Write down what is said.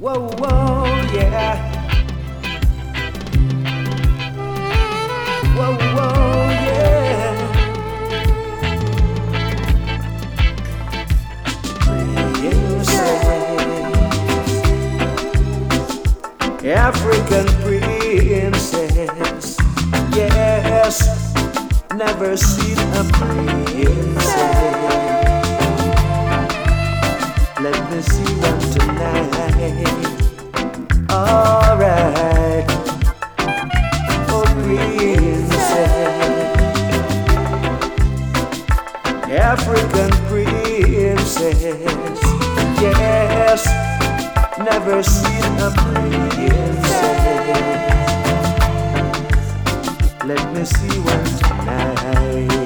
Whoa, whoa, yeah. Whoa, whoa, yeah. Princess, African princess. Yes, never seen a princess. Let me see one tonight. Alright. Oh, princess, African princess. Yes, never seen a princess. Let me see one tonight.